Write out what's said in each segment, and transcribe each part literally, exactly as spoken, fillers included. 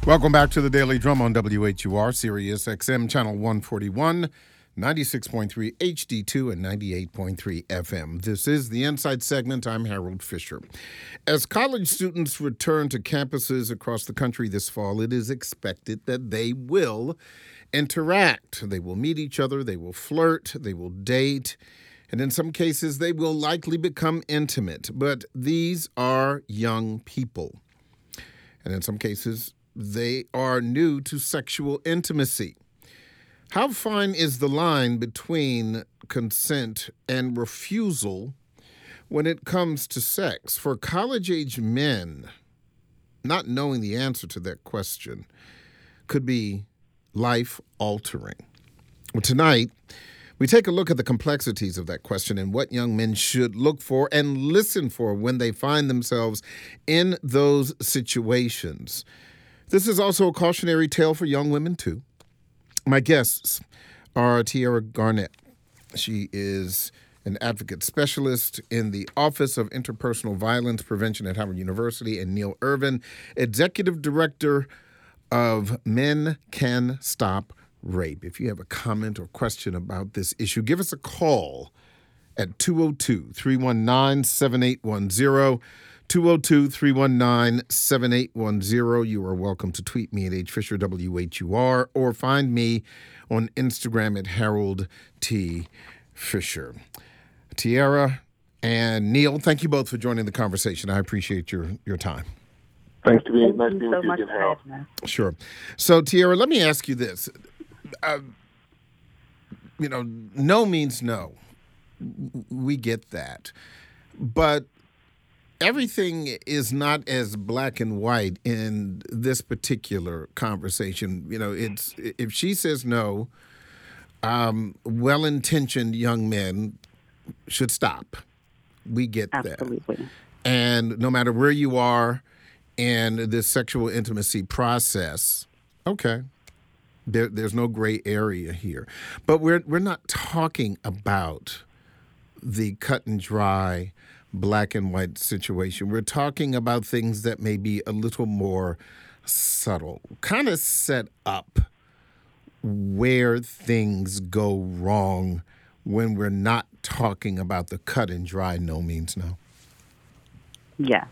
Welcome back to the Daily Drum on W H U R, Sirius X M, Channel one forty-one, ninety-six point three H D two, and ninety-eight point three F M. This is the Insight segment. I'm Harold Fisher. As college students return to campuses across the country this fall, it is expected that they will interact. They will meet each other, they will flirt, they will date, and in some cases, they will likely become intimate. But these are young people. And in some cases, they are new to sexual intimacy. How fine is the line between consent and refusal when it comes to sex? For college-age men, not knowing the answer to that question could be life-altering. Well, tonight, we take a look at the complexities of that question and what young men should look for and listen for when they find themselves in those situations. This is also a cautionary tale for young women, too. My guests are Tiara Garnett. She is an advocate specialist in the Office of Interpersonal Violence Prevention at Howard University, and Neil Irvin, executive director of Men Can Stop Rape. If you have a comment or question about this issue, give us a call at two oh two, three one nine, seven eight one zero. two oh two, three one nine, seven eight one zero. You are welcome to tweet me at H Fisher W H U R or find me on Instagram at Harold T. Fisher. Tiara and Neil, thank you both for joining the conversation. I appreciate your, your time. Thanks to be Thank nice you being so with you much again, for Harold. having us. Sure. So, Tiara, let me ask you this. Uh, you know, no means no. We get that. But everything is not as black and white in this particular conversation. You know, it's if she says no, um, well-intentioned young men should stop. We get that. Absolutely. And no matter where you are in this sexual intimacy process, okay, there, there's no gray area here. But we're we're not talking about the cut and dry black and white situation. We're talking about things that may be a little more subtle, kind of set up where things go wrong when we're not talking about the cut and dry no means no. Yes.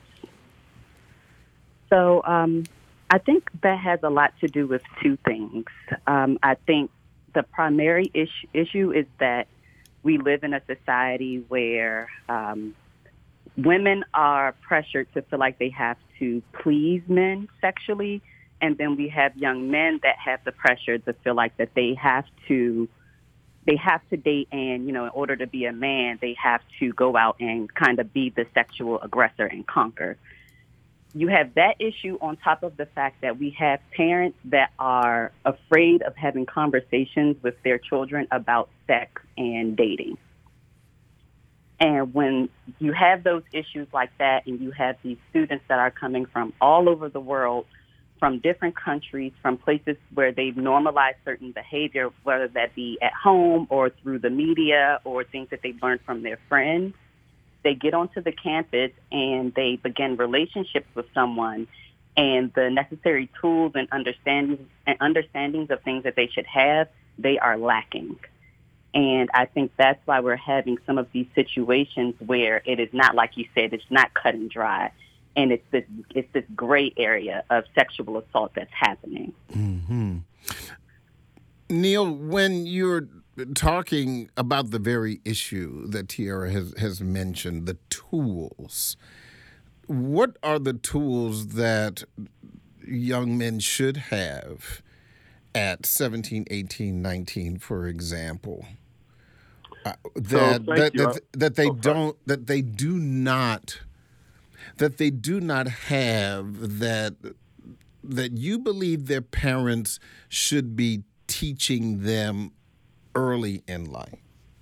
So um, I think that has a lot to do with two things. Um, I think the primary issue, issue is that we live in a society where um, women are pressured to feel like they have to please men sexually, and then we have young men that have the pressure to feel like that they have to they have to date, and, you know, in order to be a man, they have to go out and kind of be the sexual aggressor and conquer. You have that issue on top of the fact that we have parents that are afraid of having conversations with their children about sex and dating. And when you have those issues like that, and you have these students that are coming from all over the world, from different countries, from places where they've normalized certain behavior, whether that be at home or through the media or things that they've learned from their friends, they get onto the campus and they begin relationships with someone, and the necessary tools and understandings and understandings of things that they should have, they are lacking. And I think that's why we're having some of these situations where it is not, like you said, it's not cut and dry. And it's this, it's this gray area of sexual assault that's happening. Mm-hmm. Neil, when you're talking about the very issue that Tiara has, has mentioned, the tools, what are the tools that young men should have at seventeen, eighteen, nineteen, for example, uh, that, so, that, you. that, that they oh, don't, that they do not, that they do not have, that that you believe their parents should be teaching them early in life?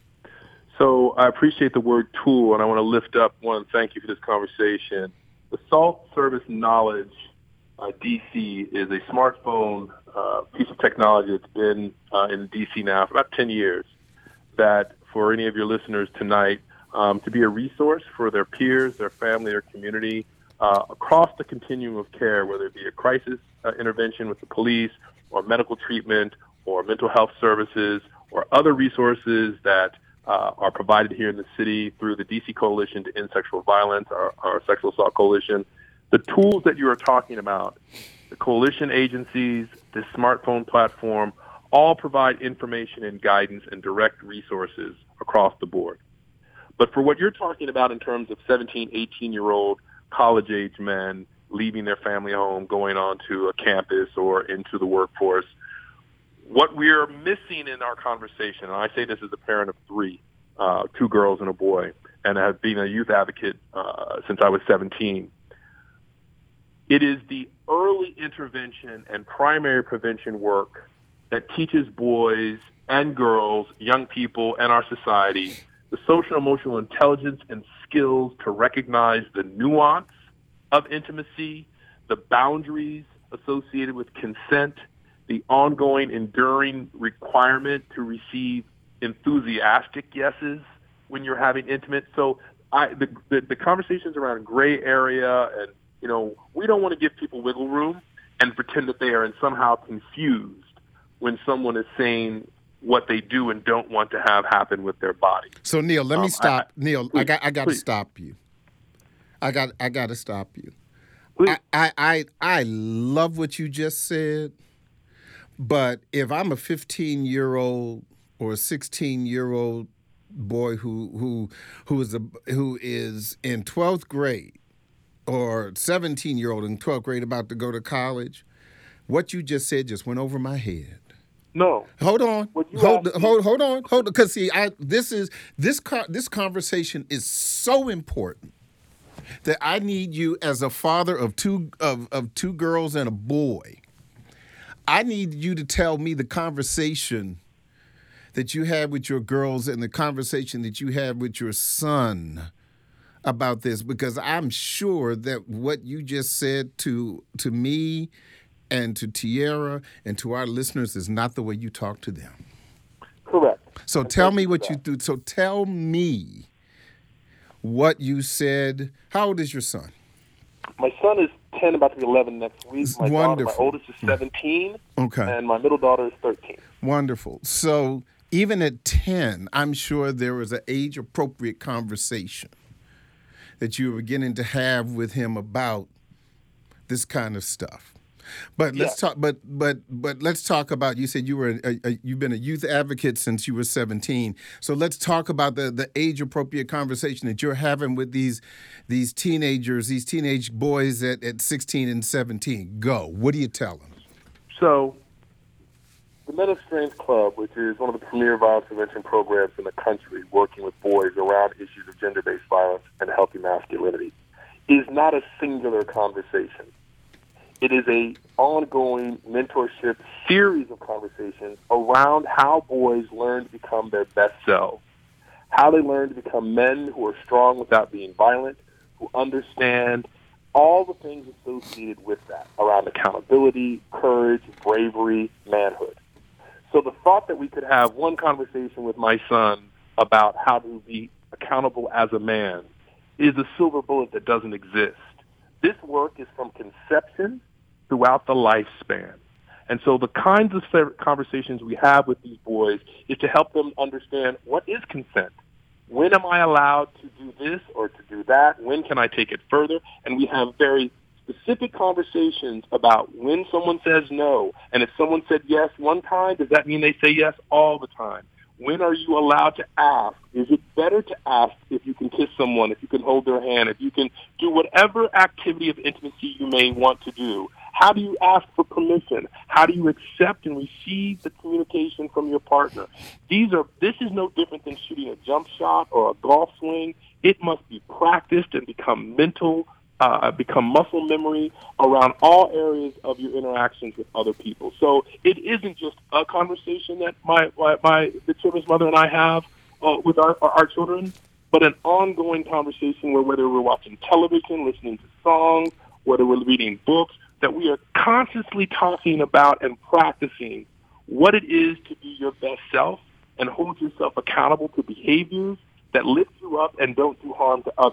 So I appreciate the word tool, and I want to lift up one. Thank you for this conversation. The Salt Service Knowledge uh, D C is a smartphone uh, piece of technology that's been uh, in D C now for about ten years, that for any of your listeners tonight, um, to be a resource for their peers, their family, their community, uh, across the continuum of care, whether it be a crisis uh, intervention with the police or medical treatment or mental health services or other resources that uh, are provided here in the city through the D C Coalition to End Sexual Violence, our, our Sexual Assault Coalition. The tools that you are talking about, the coalition agencies, this smartphone platform, all provide information and guidance and direct resources across the board. But for what you're talking about in terms of seventeen, eighteen-year-old college-age men leaving their family home, going on to a campus or into the workforce, what we're missing in our conversation, and I say this as a parent of three, uh, two girls and a boy, and have been a youth advocate uh, since I was seventeen, it is the early intervention and primary prevention work that teaches boys and girls, young people, and our society the social emotional intelligence and skills to recognize the nuance of intimacy, the boundaries associated with consent, the ongoing, enduring requirement to receive enthusiastic yeses when you're having intimate. So I, the, the, the conversations around gray area and, you know, we don't want to give people wiggle room and pretend that they are somehow confused when someone is saying what they do and don't want to have happen with their body. So Neil, let me um, stop. I, Neil, please, I got I got to please. stop you. I got I got to stop you. Please. I, I I I love what you just said, but if I'm a fifteen-year-old or a sixteen-year-old boy who who who is a who is in twelfth grade or seventeen-year-old in twelfth grade about to go to college, what you just said just went over my head. No. Hold on. What you Hold, asked hold, hold on. Hold on. Because see, I this is this car this conversation is so important that I need you as a father of two of, of two girls and a boy. I need you to tell me the conversation that you had with your girls and the conversation that you had with your son about this, because I'm sure that what you just said to to me and to Tierra and to our listeners is not the way you talk to them. Correct. So And tell thank me you for what that. you do. So tell me what you said. How old is your son? My son is ten, about to be eleven next week. My daughter, my Wonderful. oldest is seventeen, Okay. and my middle daughter is thirteen. Wonderful. So even at ten, I'm sure there was an age-appropriate conversation that you were beginning to have with him about this kind of stuff. But let's Yeah. talk. But but but let's talk about. You said you were a, a, you've been a youth advocate since you were seventeen. So let's talk about the, the age appropriate conversation that you're having with these these teenagers, these teenage boys at, at sixteen and seventeen. Go. What do you tell them? So, the Men of Strength Club, which is one of the premier violence prevention programs in the country, working with boys around issues of gender-based violence and healthy masculinity, is not a singular conversation. It is a ongoing mentorship series of conversations around how boys learn to become their best selves, how they learn to become men who are strong without being violent, who understand all the things associated with that around accountability, courage, bravery, manhood. So the thought that we could have one conversation with my son about how to be accountable as a man is a silver bullet that doesn't exist. This work is from conception throughout the lifespan. And so the kinds of conversations we have with these boys is to help them understand what is consent. When am I allowed to do this or to do that? When can I take it further? And we have very specific conversations about when someone says no. And if someone said yes one time, does that mean they say yes all the time? When are you allowed to ask? Is it better to ask if you can kiss someone, if you can hold their hand, if you can do whatever activity of intimacy you may want to do? How do you ask for permission? How do you accept and receive the communication from your partner? These are. This is no different than shooting a jump shot or a golf swing. It must be practiced and become mental, uh, become muscle memory around all areas of your interactions with other people. So it isn't just a conversation that my my, my the children's mother and I have uh, with our, our, our children, but an ongoing conversation where whether we're watching television, listening to songs, whether we're reading books, that we are consciously talking about and practicing what it is to be your best self and hold yourself accountable to behaviors that lift you up and don't do harm to others.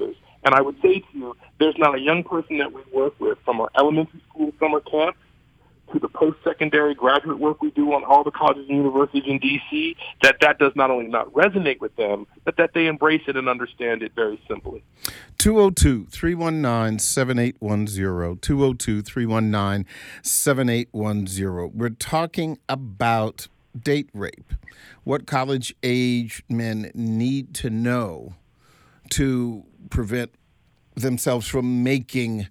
And I would say to you, there's not a young person that we work with from our elementary school summer camp to the post-secondary graduate work we do on all the colleges and universities in D C, that that does not only not resonate with them, but that they embrace it and understand it very simply. two oh two, three one nine, seven eight one zero, two oh two, three one nine, seven eight one zero. We're talking about date rape, what college-age men need to know to prevent themselves from making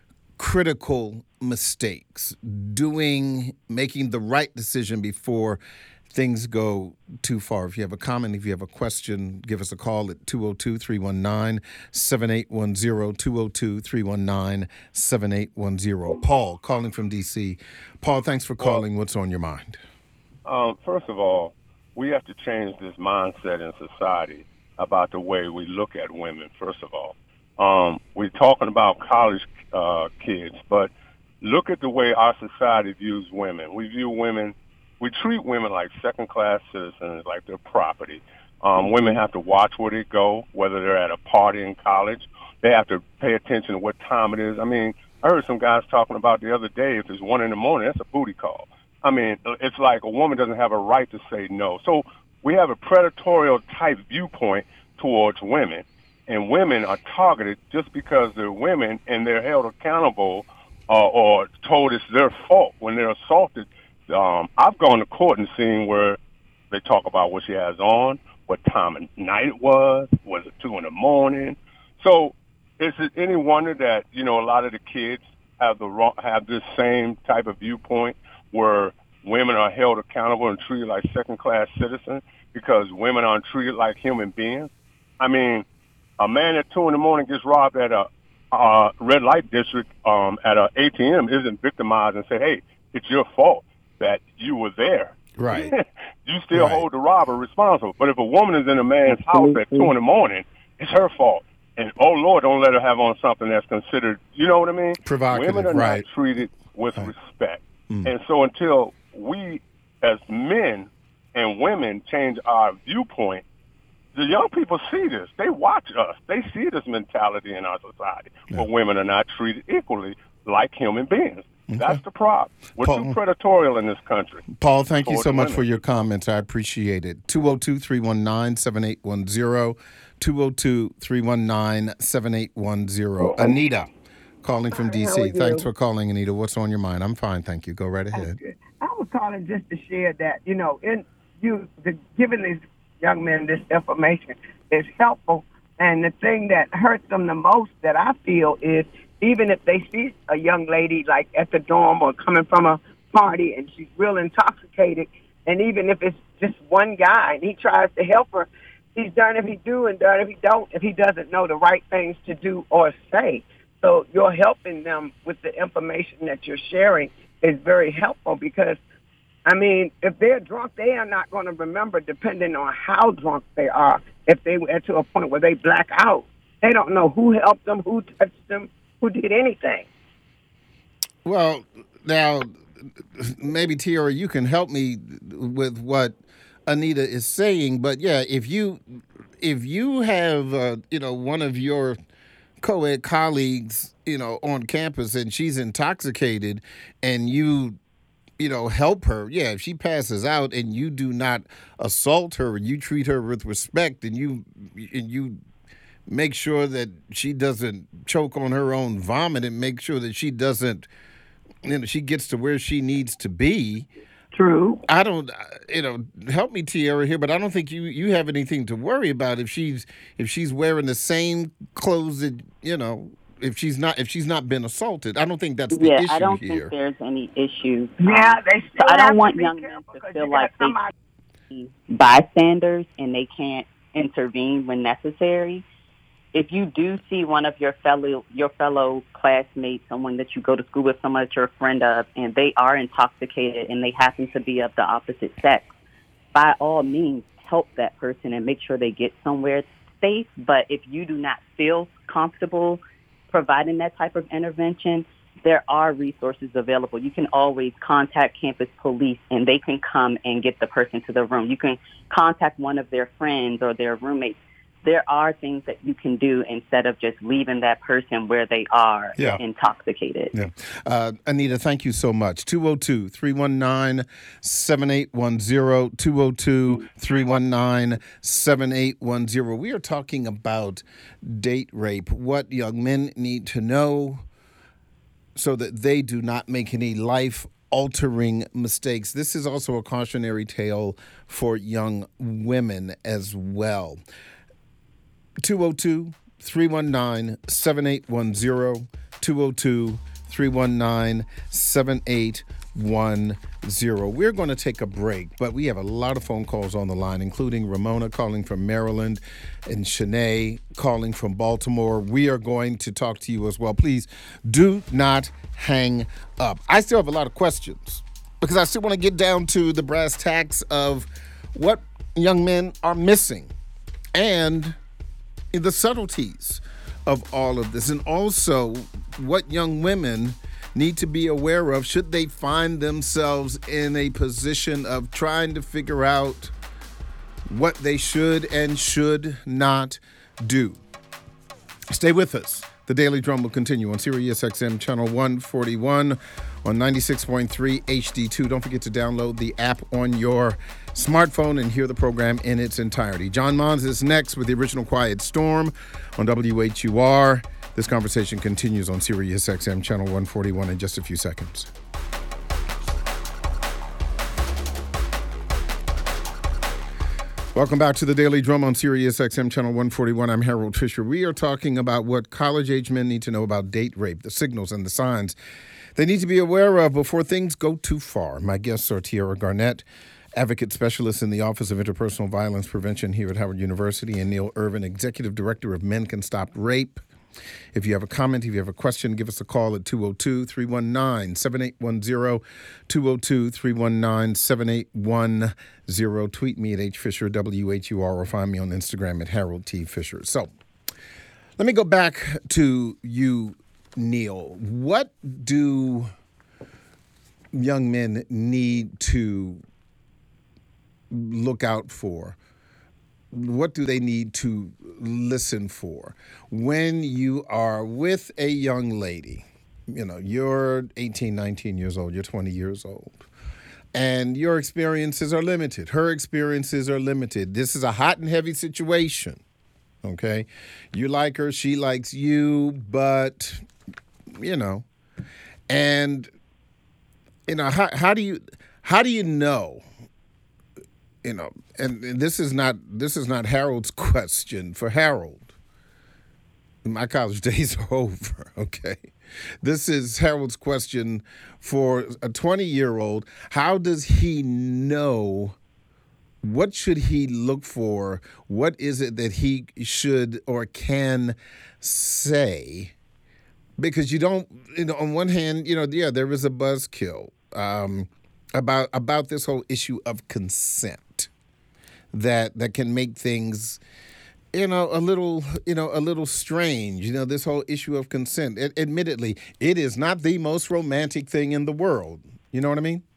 critical mistakes, doing, making the right decision before things go too far. If you have a comment, if you have a question, give us a call at two oh two, three one nine, seven eight one zero, two oh two, three one nine, seven eight one zero. Paul, calling from D C. Paul, thanks for calling. What's on your mind? Um, first of all, we have to change this mindset in society about the way we look at women, first of all. Um, we're talking about college uh, kids, but look at the way our society views women. We view women, we treat women like second-class citizens, like they're property. Um, women have to watch where they go, whether they're at a party in college. They have to pay attention to what time it is. I mean, I heard some guys talking about the other day, if it's one in the morning, that's a booty call. I mean, it's like a woman doesn't have a right to say no. So we have a predatory type viewpoint towards women, and women are targeted just because they're women and they're held accountable uh, or told it's their fault when they're assaulted. Um, I've gone to court and seen where they talk about what she has on, what time of night it was, was it two in the morning? So is it any wonder that, you know, a lot of the kids have the wrong, have this same type of viewpoint where women are held accountable and treated like second-class citizens because women aren't treated like human beings? I mean, a man at two in the morning gets robbed at a uh, red light district um, at an A T M isn't victimized and say, hey, it's your fault that you were there. Right. You still right. hold the robber responsible. But if a woman is in a man's house at two in the morning, it's her fault. And, oh, Lord, don't let her have on something that's considered, you know what I mean? Provocative, Women are right. not treated with right. respect. Mm. And so until we as men and women change our viewpoint, the young people see this. They watch us. They see this mentality in our society yeah. where women are not treated equally like human beings. Okay. That's the problem. We're Paul, too predatorial in this country. Paul, thank you so much women. for your comments. I appreciate it. two oh two, three one nine, seven eight one zero, two oh two, three one nine, seven eight one zero. Anita, calling from D C. Thanks for calling, Anita. What's on your mind? I'm fine, thank you. Go right ahead. I was calling just to share that, you know, in you the, giving these young men this information is helpful. And the thing that hurts them the most that I feel is even if they see a young lady like at the dorm or coming from a party and she's real intoxicated, and even if it's just one guy and he tries to help her, he's done if he do and done if he don't, if he doesn't know the right things to do or say. So you're helping them with the information that you're sharing is very helpful because, I mean, if they're drunk, they are not going to remember depending on how drunk they are. If they were to a point where they black out, they don't know who helped them, who touched them, who did anything. Well, now, maybe, Tiara, you can help me with what Anita is saying. But, yeah, if you if you have, uh, you know, one of your co-ed colleagues, you know, on campus and she's intoxicated and you, you know, help her. Yeah, if she passes out and you do not assault her and you treat her with respect and you and you make sure that she doesn't choke on her own vomit and make sure that she doesn't, you know, she gets to where she needs to be. True. I don't, you know, help me, Tiara, here, but I don't think you, you have anything to worry about if she's if she's wearing the same clothes that, you know, if she's not if she's not been assaulted. I don't think that's the yeah, issue here. I don't think there's any issue. Yeah, um, they still so I don't want to young men to feel you like they somebody- can be bystanders and they can't intervene when necessary. If you do see one of your fellow your fellow classmates, someone that you go to school with, someone that you're a friend of, and they are intoxicated and they happen to be of the opposite sex, by all means, help that person and make sure they get somewhere safe. But if you do not feel comfortable providing that type of intervention, there are resources available. You can always contact campus police and they can come and get the person to the room. You can contact one of their friends or their roommates. there are things that you can do instead of just leaving that person where they are Yeah. intoxicated. Yeah. Uh, Anita, thank you so much. two oh two, three one nine, seven eight one zero, two oh two, three one nine, seven eight one zero. We are talking about date rape, what young men need to know so that they do not make any life-altering mistakes. This is also a cautionary tale for young women as well. two oh two, three one nine, seven eight one zero, two oh two, three one nine, seven eight one zero. We're going to take a break, but we have a lot of phone calls on the line, including Ramona calling from Maryland and Shanae calling from Baltimore. We are going to talk to you as well. Please do not hang up. I still have a lot of questions because I still want to get down to the brass tacks of what young men are missing and the subtleties of all of this, and also what young women need to be aware of should they find themselves in a position of trying to figure out what they should and should not do. Stay with us. The Daily Drum will continue on Sirius X M Channel one forty-one on ninety-six point three H D two. Don't forget to download the app on your smartphone and hear the program in its entirety. John Mons is next with the original Quiet Storm on W H U R. This conversation continues on Sirius X M Channel one forty-one in just a few seconds. Welcome back to the Daily Drum on Sirius X M Channel one forty-one. I'm Harold Fisher. We are talking about what college-age men need to know about date rape, the signals and the signs they need to be aware of before things go too far. My guests are Tiara Garnett, advocate specialist in the Office of Interpersonal Violence Prevention here at Howard University, and Neil Irvin, executive director of Men Can Stop Rape. If you have a comment, if you have a question, give us a call at two oh two, three one nine, seven eight one zero, two oh two, three one nine, seven eight one zero. Tweet me at hfisher, W H U R, or find me on Instagram at Harold T. Fisher. So let me go back to you, Neil. What do young men need to look out for? What do they need to listen for when you are with a young lady? You know, you're eighteen, nineteen years old, you're twenty years old, and your experiences are limited. Her experiences are limited. This is a hot and heavy situation, okay? You like her, she likes you, but, you know, and, you know, how, how do you, how do you know? You know, and, and this is not this is not Harold's question for Harold. My college days are over, okay? This is Harold's question for a twenty-year-old. How does he know? What should he look for? What is it that he should or can say? Because you don't, you know, on one hand, you know, yeah, there is a buzzkill um, about about this whole issue of consent. That that can make things, you know, a little, you know, a little strange. You know, this whole issue of consent. It, admittedly, it is not the most romantic thing in the world. You know what I mean?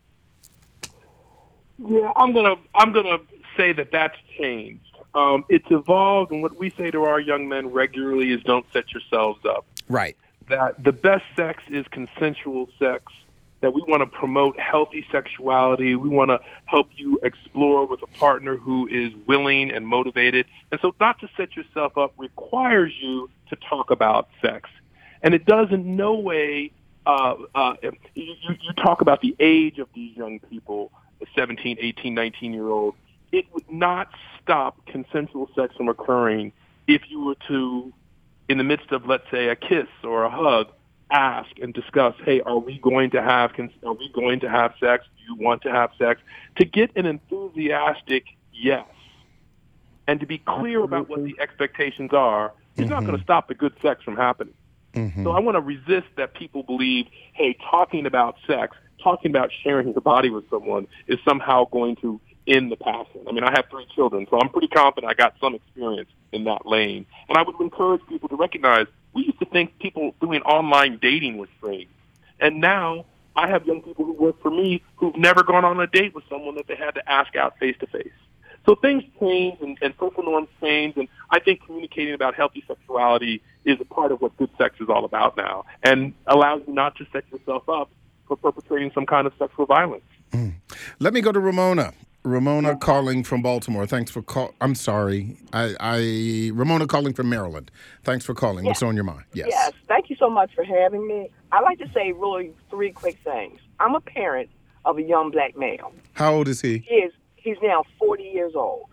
Yeah, I'm gonna I'm gonna say that that's changed. Um, it's evolved, and what we say to our young men regularly is, "Don't set yourselves up." Right. That the best sex is consensual sex. That we want to promote healthy sexuality. We want to help you explore with a partner who is willing and motivated. And so not to set yourself up requires you to talk about sex. And it does in no way, uh, uh, you, you talk about the age of these young people, the seventeen, eighteen, nineteen-year-olds. It would not stop consensual sex from occurring if you were to, in the midst of, let's say, a kiss or a hug, ask and discuss, hey, are we going to have are we going to have sex? Do you want to have sex? To get an enthusiastic yes, and to be clear about what the expectations are, is mm-hmm. not going to stop the good sex from happening. Mm-hmm. So I want to resist that people believe, hey, talking about sex, talking about sharing your body with someone is somehow going to end the passion. I mean, I have three children, so I'm pretty confident I got some experience in that lane. And I would encourage people to recognize we used to think people doing online dating was strange. And now I have young people who work for me who've never gone on a date with someone that they had to ask out face-to-face. So things change and, and social norms change, and I think communicating about healthy sexuality is a part of what good sex is all about now, and allows you not to set yourself up for perpetrating some kind of sexual violence. Mm. Let me go to Ramona. Ramona calling from Baltimore. Thanks for call. I'm sorry. I, I Ramona calling from Maryland. Thanks for calling. Yes. What's on your mind? Yes. Yes. Thank you so much for having me. I'd like to say really three quick things. I'm a parent of a young black male. How old is he? He is. He's now forty years old,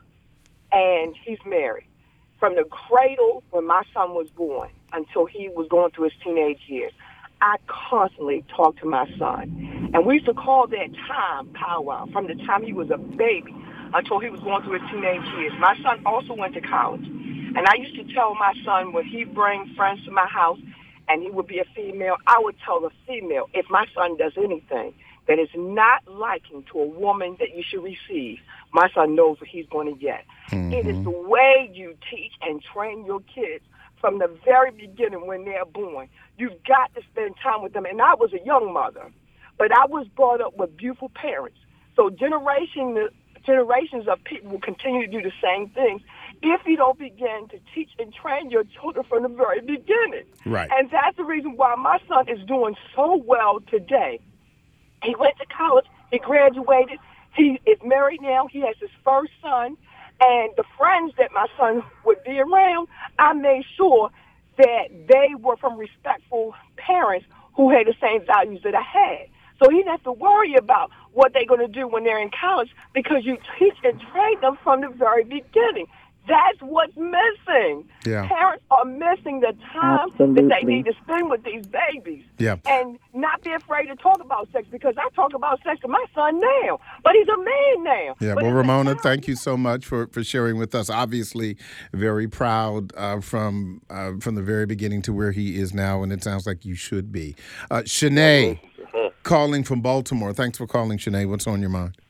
and he's married. From the cradle when my son was born until he was going through his teenage years, I constantly talked to my son. And we used to call that time powwow from the time he was a baby until he was going through his teenage years. My son also went to college. And I used to tell my son when he'd bring friends to my house and he would be a female, I would tell the female, if my son does anything that is not liking to a woman that you should receive, my son knows what he's going to get. Mm-hmm. It is the way you teach and train your kids from the very beginning when they're born. You've got to spend time with them. And I was a young mother, but I was brought up with beautiful parents. So generation, generations of people will continue to do the same things if you don't begin to teach and train your children from the very beginning. Right. And that's the reason why my son is doing so well today. He went to college. He graduated. He is married now. He has his first son. And the friends that my son would be around, I made sure that they were from respectful parents who had the same values that I had. So he didn't have to worry about what they're going to do when they're in college because you teach and train them from the very beginning. That's what's missing. Yeah. Parents are missing the time Absolutely. that they need to spend with these babies. Yeah. And not be afraid to talk about sex, because I talk about sex with my son now, but he's a man now. Yeah, but well, Ramona, thank you so much for, for sharing with us. Obviously, very proud uh, from uh, from the very beginning to where he is now, and it sounds like you should be. Uh, Shanae, calling from Baltimore. Thanks for calling, Shanae. What's on your mind?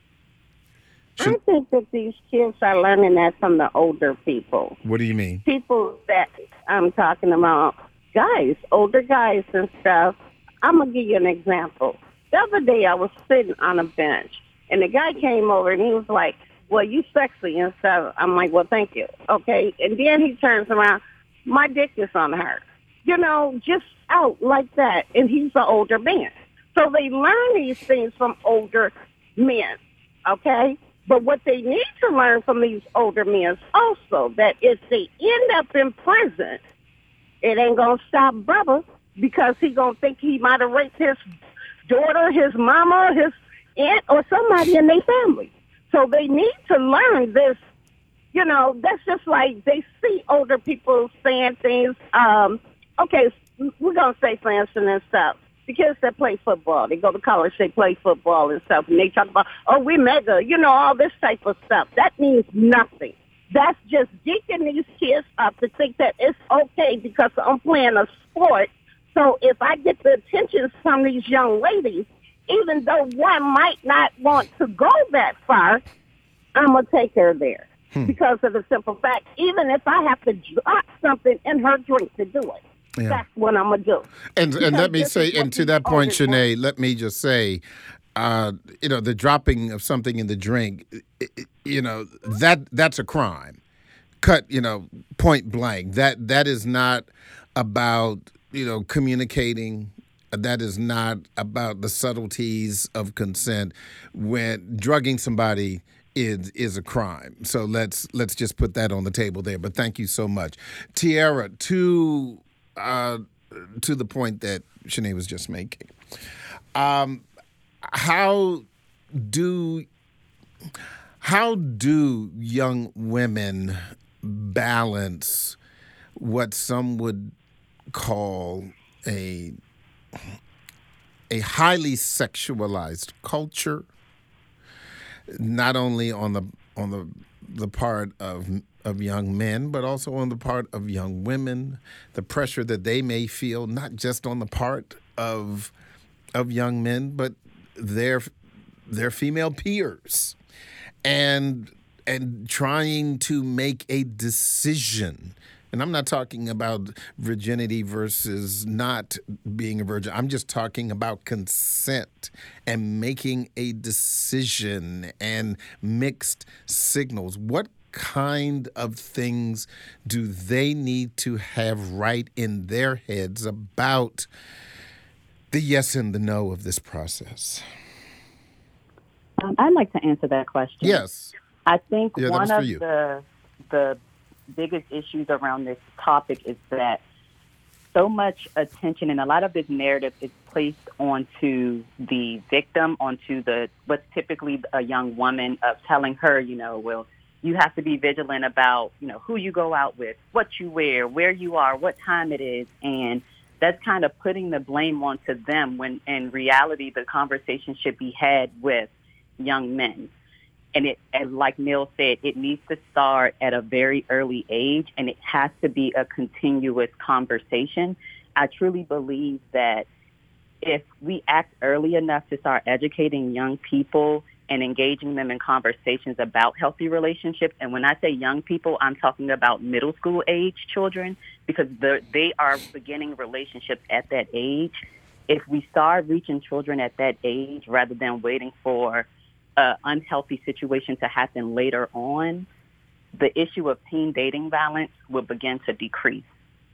I think that these kids are learning that from the older people. What do you mean? People that I'm talking about, guys, older guys and stuff. I'm going to give you an example. The other day I was sitting on a bench, and the guy came over, and he was like, well, you sexy and stuff. I'm like, well, thank you. Okay. And then he turns around, my dick is on her. You know, just out like that. And he's an older man. So they learn these things from older men, okay? But what they need to learn from these older men is also that if they end up in prison, it ain't going to stop brother, because he going to think he might have raped his daughter, his mama, his aunt, or somebody in their family. So they need to learn this. You know, that's just like they see older people saying things. Um, okay, we're going to say, for instance, and stuff. The kids that play football, they go to college, they play football and stuff, and they talk about, oh, we're mega, you know, all this type of stuff. That means nothing. That's just geeking these kids up to think that it's okay because I'm playing a sport. So if I get the attention from these young ladies, even though one might not want to go that far, I'm going to take her there. Hmm. Because of the simple fact, even if I have to drop something in her drink to do it, yeah. That's what I'm going to do. And because and let me say, and to that point, Shanae, want. let me just say, uh, you know, the dropping of something in the drink, you know, that that's a crime. Cut, you know, point blank. That that is not about, you know, communicating. That is not about the subtleties of consent. When drugging somebody is is a crime. So let's let's just put that on the table there. But thank you so much, Tiara. To Uh, to the point that Shanae was just making. Um, how do how do young women balance what some would call a a highly sexualized culture, not only on the on the the part of of young men, but also on the part of young women, the pressure that they may feel, not just on the part of of young men, but their their female peers, and and trying to make a decision And I'm not talking about virginity versus not being a virgin. I'm just talking about consent and making a decision and mixed signals. What kind of things do they need to have right in their heads about the yes and the no of this process? Um, I'd like to answer that question. Yes. I think Yeah, that one was for of you. the the biggest issues around this topic is that so much attention and a lot of this narrative is placed onto the victim, onto the what's typically a young woman, of telling her, you know, well, you have to be vigilant about, you know, who you go out with, what you wear, where you are, what time it is, and that's kind of putting the blame onto them when in reality the conversation should be had with young men. And it, and like Neil said, it needs to start at a very early age, and it has to be a continuous conversation. I truly believe that if we act early enough to start educating young people and engaging them in conversations about healthy relationships, and when I say young people, I'm talking about middle school age children, because they are beginning relationships at that age. If we start reaching children at that age rather than waiting for an unhealthy situation to happen later on, the issue of teen dating violence will begin to decrease.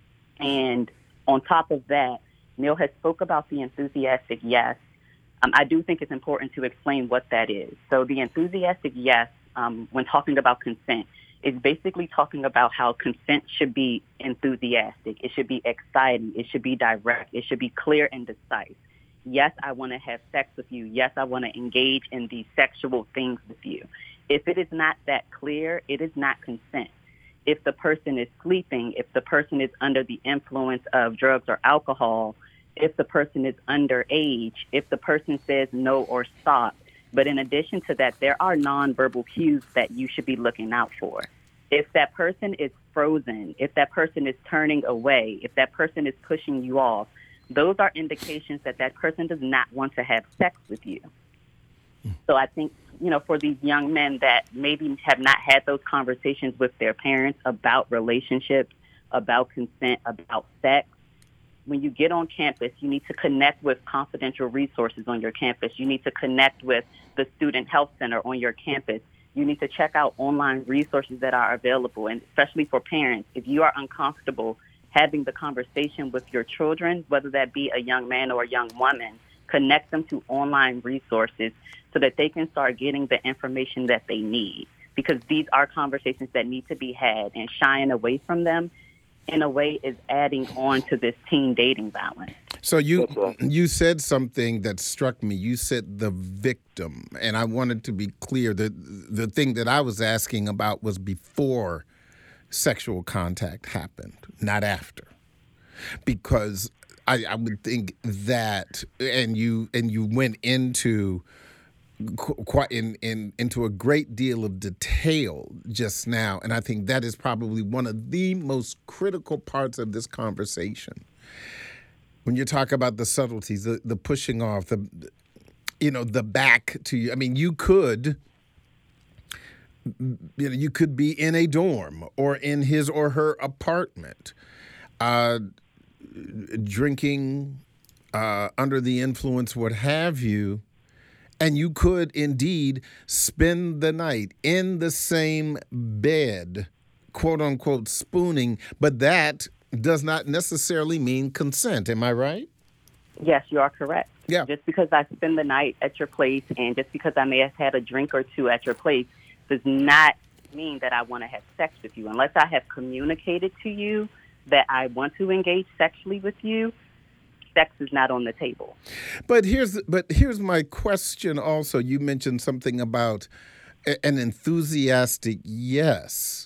And on top of that, Neil has spoke about the enthusiastic yes. Um, I do think it's important to explain what that is. So the enthusiastic yes, um, when talking about consent, is basically talking about how consent should be enthusiastic. It should be exciting. It should be direct. It should be clear and concise. Yes, I want to have sex with you. Yes, I want to engage in these sexual things with you. If it is not that clear, it is not consent. If the person is sleeping, if the person is under the influence of drugs or alcohol, if the person is underage, if the person says no or stop. But in addition to that, there are nonverbal cues that you should be looking out for. If that person is frozen, if that person is turning away, if that person is pushing you off, those are indications that that person does not want to have sex with you. So I think, you know, for these young men that maybe have not had those conversations with their parents about relationships, about consent, about sex, when you get on campus, you need to connect with confidential resources on your campus. You need to connect with the Student Health Center on your campus. You need to check out online resources that are available, and especially for parents, if you are uncomfortable having the conversation with your children, whether that be a young man or a young woman, connect them to online resources so that they can start getting the information that they need, because these are conversations that need to be had, and shying away from them in a way is adding on to this teen dating violence. So you you said something that struck me. You said the victim, and I wanted to be clear that the thing that I was asking about was before sexual contact happened, not after, because I, I would think that, and you and you went into quite in, in into a great deal of detail just now, and I think that is probably one of the most critical parts of this conversation. When you talk about the subtleties, the, the pushing off, the you know the back to you. I mean, you could. You know, you could be in a dorm or in his or her apartment, uh, drinking, uh, under the influence, what have you, and you could indeed spend the night in the same bed, quote unquote, spooning, but that does not necessarily mean consent. Am I right? Yes, you are correct. Yeah. Just because I spend the night at your place and just because I may have had a drink or two at your place does not mean that I want to have sex with you. Unless I have communicated to you that I want to engage sexually with you, sex is not on the table. But here's but here's my question also. You mentioned something about an enthusiastic yes.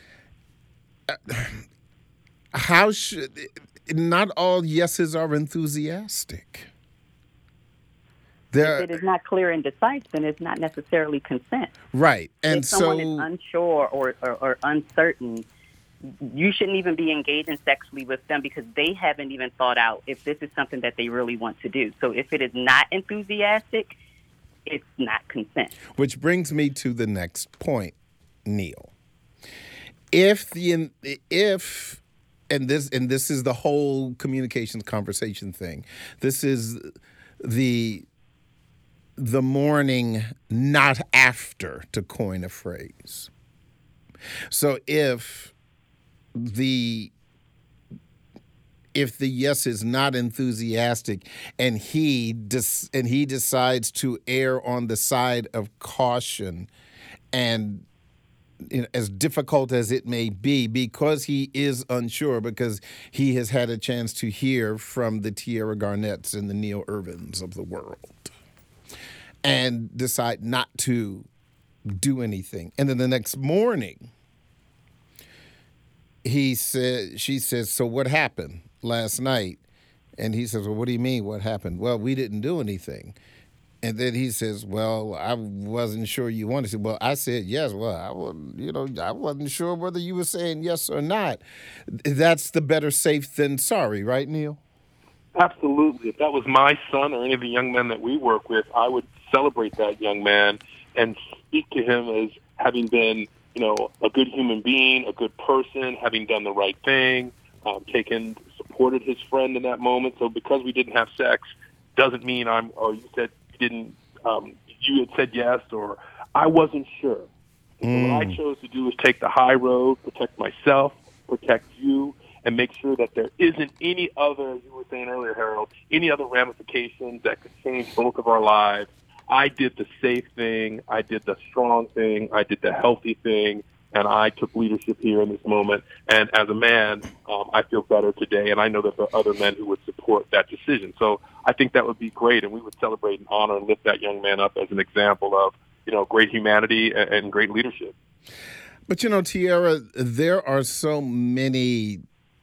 How should, not all yeses are enthusiastic. There, if it is not clear and decisive, then it's not necessarily consent. Right. And if someone so, is unsure or, or, or uncertain, you shouldn't even be engaging sexually with them because they haven't even thought out if this is something that they really want to do. So if it is not enthusiastic, it's not consent. Which brings me to the next point, Neil. if the if and this and this is the whole communications conversation thing. This is the the morning, not after, to coin a phrase. So if the if the yes is not enthusiastic, and he des- and he decides to err on the side of caution, and you know, as difficult as it may be, because he is unsure, because he has had a chance to hear from the Tierra Garnetts and the Neil Irvins of the world, and decide not to do anything. And then the next morning, he said, she says, so what happened last night? And he says, well, what do you mean, what happened? Well, we didn't do anything. And then he says, well, I wasn't sure you wanted to. Well, I said yes. Well, I wasn't, you know, I wasn't sure whether you were saying yes or not. That's the better safe than sorry, right, Neil? Absolutely. If that was my son or any of the young men that we work with, I would celebrate that young man and speak to him as having been, you know, a good human being, a good person, having done the right thing, um, taken, supported his friend in that moment. So because we didn't have sex doesn't mean I'm, or you said you didn't, um, you had said yes, or I wasn't sure. And Mm. so what I chose to do was take the high road, protect myself, protect you, and make sure that there isn't any other, as you were saying earlier, Harold, any other ramifications that could change both of our lives. I did the safe thing. I did the strong thing. I did the healthy thing. And I took leadership here in this moment. And as a man, um, I feel better today. And I know that there are other men who would support that decision. So I think that would be great. And we would celebrate and honor and lift that young man up as an example of, you know, great humanity and, and great leadership. But, you know, Tierra, there are so many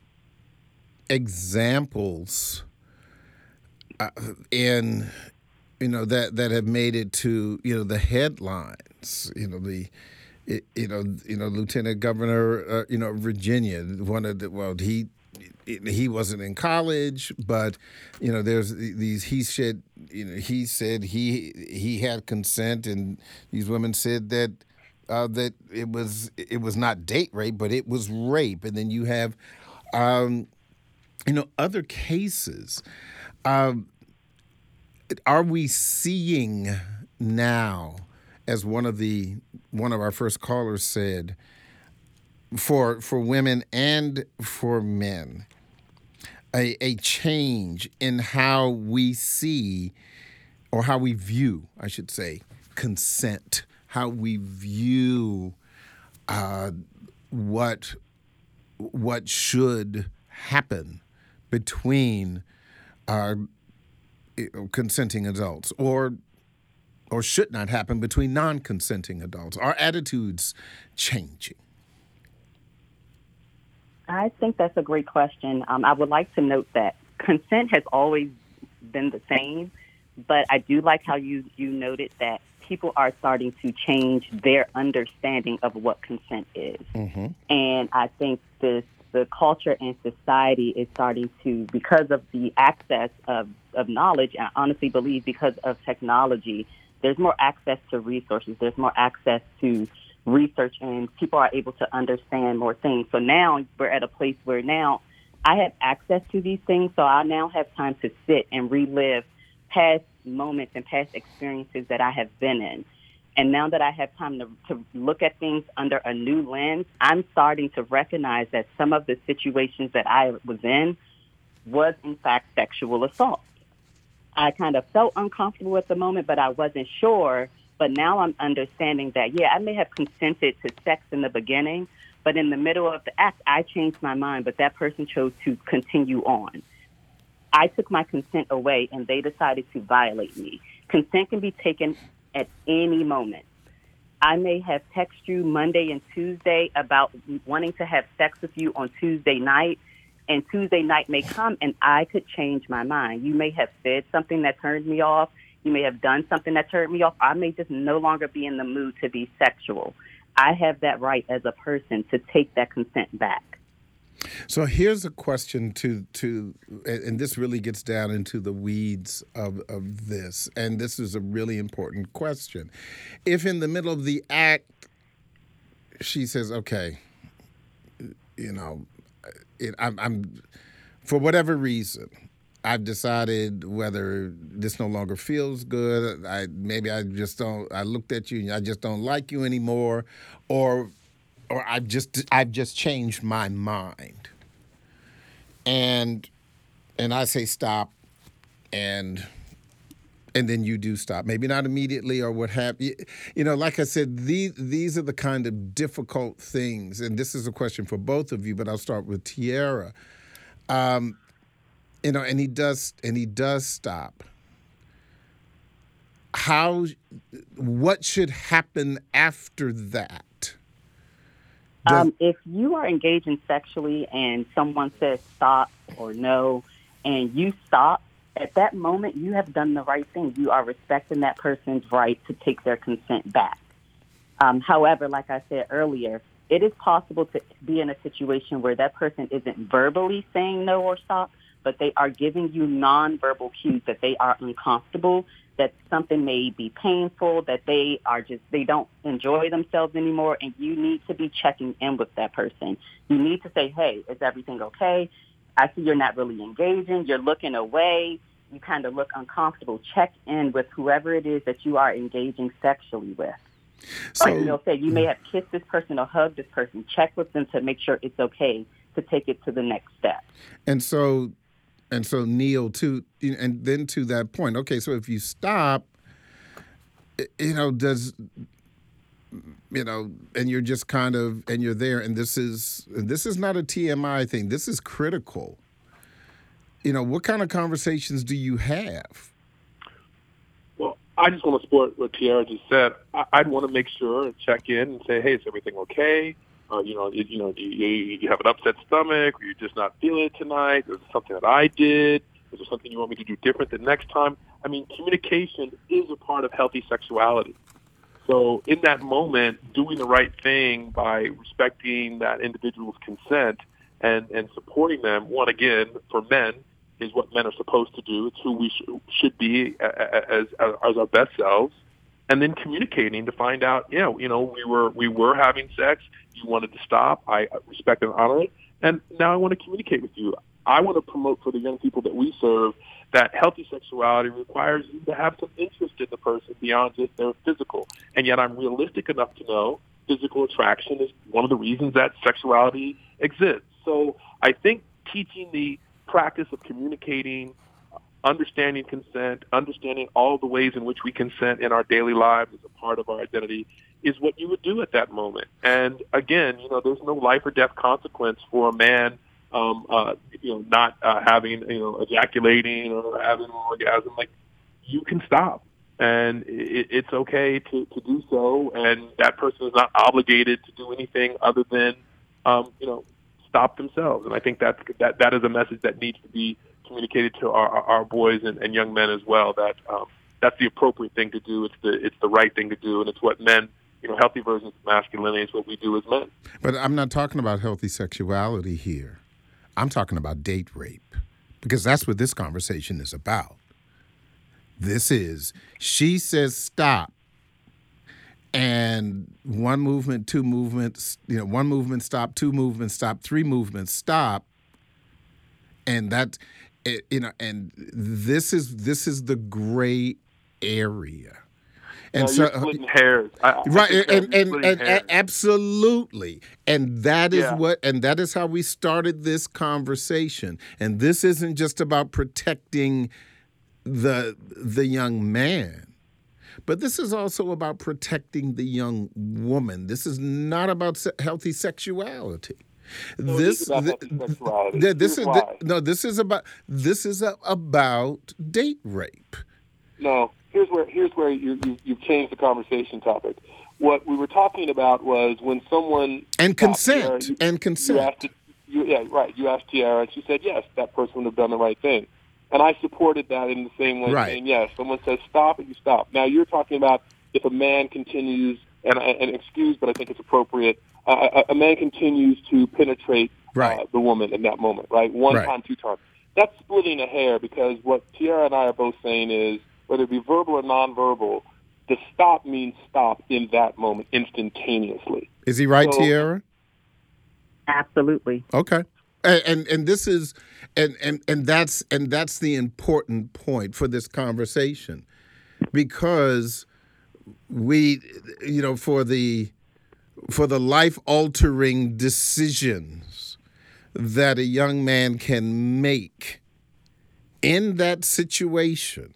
examples uh, in, you know, that, that have made it to, you know, the headlines, you know, the, it, you know, you know, Lieutenant Governor, uh, you know, Virginia, one of the, well, he, he wasn't in college, but, you know, there's these, he said, you know, he said he, he had consent, and these women said that, uh, that it was, it was not date rape, but it was rape. And then you have, um, you know, other cases. Um, are we seeing now, as one of the one of our first callers said, for for women and for men, a, a change in how we see, or how we view, I should say, consent, how we view uh, what what should happen between uh, consenting adults, or or should not happen between non-consenting adults? Are attitudes changing? I think that's a great question. Um, I would like to note that consent has always been the same, but I do like how you, you noted that people are starting to change their understanding of what consent is. Mm-hmm. And I think this the culture and society is starting to, because of the access of, of knowledge, and I honestly believe because of technology, there's more access to resources, there's more access to research, and people are able to understand more things. So now we're at a place where now I have access to these things, so I now have time to sit and relive past moments and past experiences that I have been in. And now that I have time to, to look at things under a new lens, I'm starting to recognize that some of the situations that I was in was, in fact, sexual assault. I kind of felt uncomfortable at the moment, but I wasn't sure. But now I'm understanding that, yeah, I may have consented to sex in the beginning, but in the middle of the act, I changed my mind, but that person chose to continue on. I took my consent away, and they decided to violate me. Consent can be taken at any moment. I may have texted you Monday and Tuesday about wanting to have sex with you on Tuesday night, and Tuesday night may come and I could change my mind. You may have said something that turned me off. You may have done something that turned me off. I may just no longer be in the mood to be sexual. I have that right as a person to take that consent back. So here's a question to, to and this really gets down into the weeds of, of this, and this is a really important question. If in the middle of the act, she says, okay, you know, it, I'm, I'm for whatever reason, I've decided whether this no longer feels good. I maybe I just don't. I looked at you and I just don't like you anymore, or or I've just I've just changed my mind. And and I say stop, and and then you do stop. Maybe not immediately or what have you. You know, like I said, these these are the kind of difficult things. And this is a question for both of you, but I'll start with Tiara. Um, you know, and he does and he does stop. How? What should happen after that? Does, um, if you are engaging sexually and someone says stop or no, and you stop, at that moment you have done the right thing. You are respecting that person's right to take their consent back. Um, however, like I said earlier, it is possible to be in a situation where that person isn't verbally saying no or stop, but they are giving you nonverbal cues that they are uncomfortable, that something may be painful, that they are just, they don't enjoy themselves anymore, and you need to be checking in with that person. You need to say, hey, is everything okay? I see you're not really engaging. You're looking away. You kind of look uncomfortable. Check in with whoever it is that you are engaging sexually with. So, or you'll say, you may have kissed this person or hugged this person. Check with them to make sure it's okay to take it to the next step. And so... And so, Neil, to and then to that point, okay, so if you stop, you know, does, you know, and you're just kind of, and you're there, and this is, this is not a T M I thing. This is critical. You know, what kind of conversations do you have? Well, I just want to support what Tiara just said. I, I'd want to make sure and check in and say, hey, is everything okay? Uh, you know, you, you know, you, you have an upset stomach, or you're just not feeling it tonight. Is there something that I did? Is there something you want me to do different the next time? I mean, communication is a part of healthy sexuality. So in that moment, doing the right thing by respecting that individual's consent and, and supporting them, one, again, for men, is what men are supposed to do. It's who we sh- should be as, as, as our best selves. And then communicating to find out, yeah, you know, we were we were having sex. You wanted to stop. I respect and honor it. And now I want to communicate with you. I want to promote for the young people that we serve that healthy sexuality requires you to have some interest in the person beyond just their physical. And yet I'm realistic enough to know physical attraction is one of the reasons that sexuality exists. So I think teaching the practice of communicating, understanding consent, understanding all the ways in which we consent in our daily lives as a part of our identity is what you would do at that moment. And again, you know, there's no life or death consequence for a man, um, uh, you know, not uh, having, you know, ejaculating or having an orgasm. Like, you can stop, and it, it's okay to, to do so. And that person is not obligated to do anything other than, um, you know, stop themselves. And I think that's, that that is a message that needs to be communicated to our, our boys and, and young men as well, that um, that's the appropriate thing to do. It's the it's the right thing to do, and it's what men, you know, healthy versions of masculinity is what we do as men. But I'm not talking about healthy sexuality here. I'm talking about date rape, because that's what this conversation is about. This is, she says stop, and one movement, two movements, you know, one movement stop, two movements stop, three movements stop, and that. It, you know, and this is this is the gray area, and no, so you're splitting hairs, I, right, I and and, and, and hairs. absolutely, and that is yeah. what, and that is how we started this conversation. And this isn't just about protecting the the young man, but this is also about protecting the young woman. This is not about se- healthy sexuality. No, this th- th- this is th- no this is about this is a, about date rape. No, here's where here's where you, you you've changed the conversation topic. What we were talking about was when someone and consent Tiara, you, and consent. You asked, you, yeah, right. You asked Tiara, and she said yes. That person would have done the right thing, and I supported that in the same way, right. saying yes. Someone says stop, and you stop. Now you're talking about if a man continues, and and excuse, but I think it's appropriate. Uh, a, a man continues to penetrate right. uh, the woman in that moment, right? One right. time, two times. That's splitting a hair, because what Tiara and I are both saying is, whether it be verbal or nonverbal, the stop means stop in that moment, instantaneously. Is he right, so, Tiara? Absolutely. Okay. And, and and this is and, and and that's and that's the important point for this conversation, because we, you know, for the for the life altering decisions that a young man can make in that situation,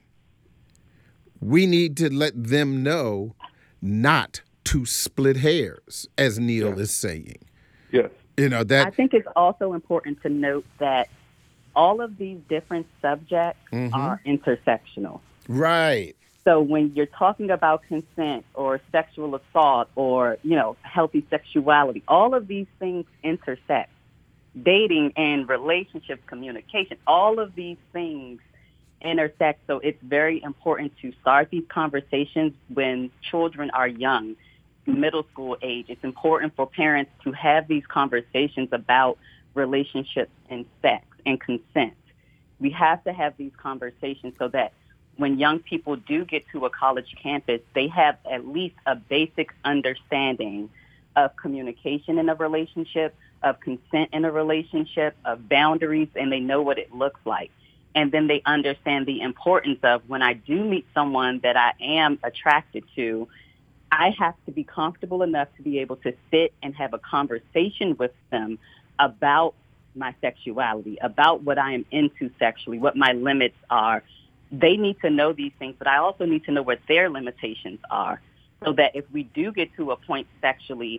we need to let them know not to split hairs, as Neil Yeah. is saying. Yes. You know that I think it's also important to note that all of these different subjects Mhm. are intersectional. right. So when you're talking about consent or sexual assault or, you know, healthy sexuality, all of these things intersect. Dating and relationship communication, all of these things intersect. So it's very important to start these conversations when children are young, middle school age. It's important for parents to have these conversations about relationships and sex and consent. We have to have these conversations so that when young people do get to a college campus, they have at least a basic understanding of communication in a relationship, of consent in a relationship, of boundaries, and they know what it looks like. And then they understand the importance of when I do meet someone that I am attracted to, I have to be comfortable enough to be able to sit and have a conversation with them about my sexuality, about what I am into sexually, what my limits are. They need to know these things, but I also need to know what their limitations are so that if we do get to a point sexually,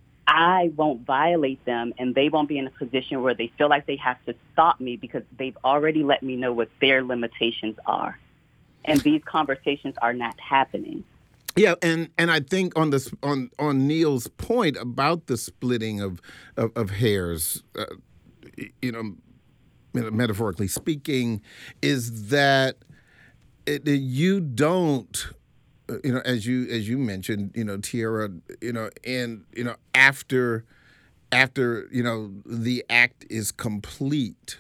I won't violate them and they won't be in a position where they feel like they have to stop me because they've already let me know what their limitations are. And these conversations are not happening. Yeah, and, and I think on this on on Neil's point about the splitting of of, of hairs, uh, you know, metaphorically speaking, is that it, you don't, you know, as you as you mentioned, you know, Tierra, you know, and you know after after you know the act is complete,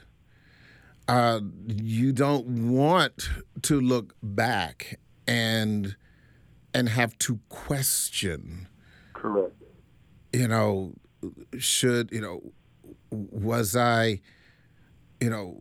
uh, you don't want to look back and. and have to question, Correct. you know, should, you know, was I, you know,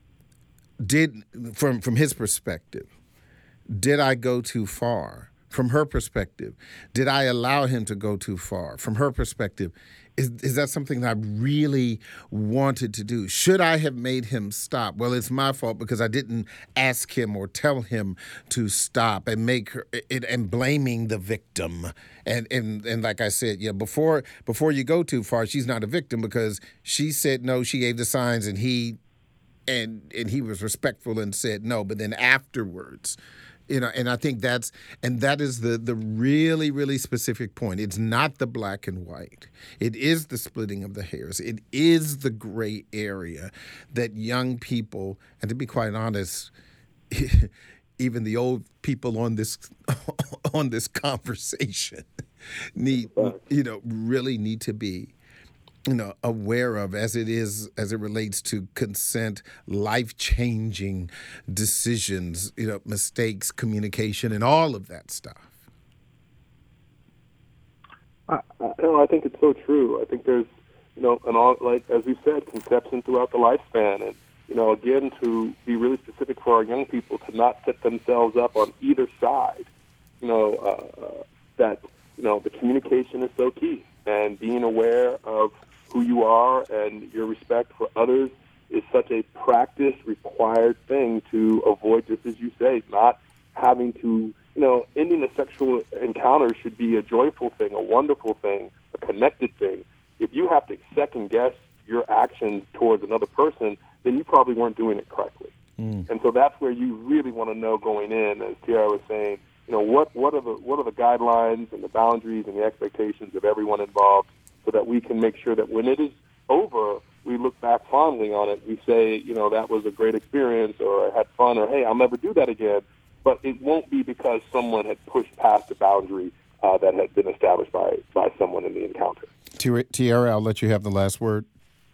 did, from, from his perspective, did I go too far? From her perspective, did I allow him to go too far? From her perspective, is is that something that I really wanted to do? Should I have made him stop? Well, it's my fault because I didn't ask him or tell him to stop and make her it, and blaming the victim. And and and like I said, yeah, before before you go too far, she's not a victim because she said no, she gave the signs and he and and he was respectful and said no, but then afterwards, you know, and I think that's, and that is the, the really, really specific point. It's not the black and white. It is the splitting of the hairs. It is the gray area that young people, and to be quite honest, even the old people on this on this conversation need, you know, really need to be, you know, aware of as it is, as it relates to consent, life-changing decisions, you know, mistakes, communication, and all of that stuff. I, I, you know, I think it's so true. I think there's, you know, an all, like, as we said, conception throughout the lifespan. And, you know, again, to be really specific for our young people, to not set themselves up on either side, you know, uh, uh, that, you know, the communication is so key. And being aware of who you are and your respect for others is such a practice required thing to avoid, just as you say, not having to, you know, ending a sexual encounter should be a joyful thing, a wonderful thing, a connected thing. If you have to second guess your actions towards another person, then you probably weren't doing it correctly. Mm. And so that's where you really want to know going in, as Tiara was saying, you know, what, what are the what are the guidelines and the boundaries and the expectations of everyone involved, so that we can make sure that when it is over, we look back fondly on it. We say, you know, that was a great experience, or I had fun, or hey, I'll never do that again. But it won't be because someone had pushed past a boundary uh, that had been established by, by someone in the encounter. Tierra, I'll let you have the last word.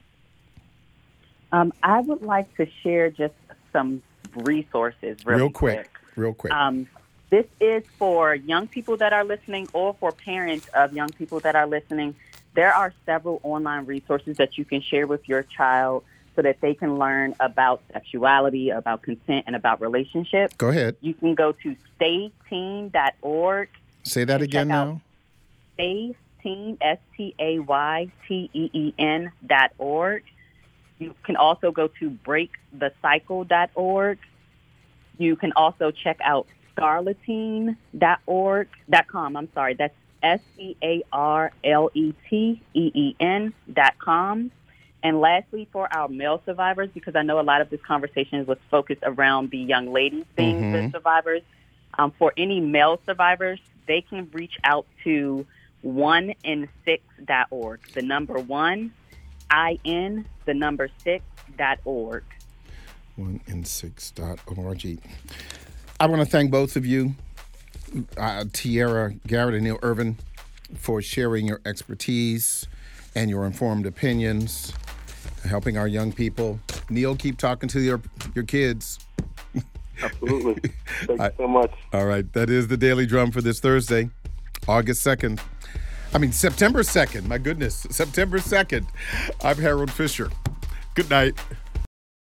Um, I would like to share just some resources really real quick. quick. Real quick. Um, this is for young people that are listening or for parents of young people that are listening. there are several online resources that you can share with your child so that they can learn about sexuality, about consent, and about relationships. Go ahead. You can go to stay teen dot org. Say that again now. StayTeen, S T A Y T E E N dot org. You can also go to break the cycle dot org. You can also check out scarleteen dot org dot com. I'm sorry, that's S C A R L E T E E N dot com. And lastly, for our male survivors, because I know a lot of this conversation was focused around the young ladies being Mhm. the survivors, um, for any male survivors, they can reach out to one in six dot org. The number one, I N, the number six dot org. one in six dot org. I want to thank both of you, uh, Tierra Garrett and Neil Irvin, for sharing your expertise and your informed opinions, helping our young people. Neil, keep talking to your your kids. Absolutely. Thank I- you so much. All right, that is the Daily Drum for this Thursday, August second. I mean, September second. My goodness, September second. I'm Harold Fisher. Good night.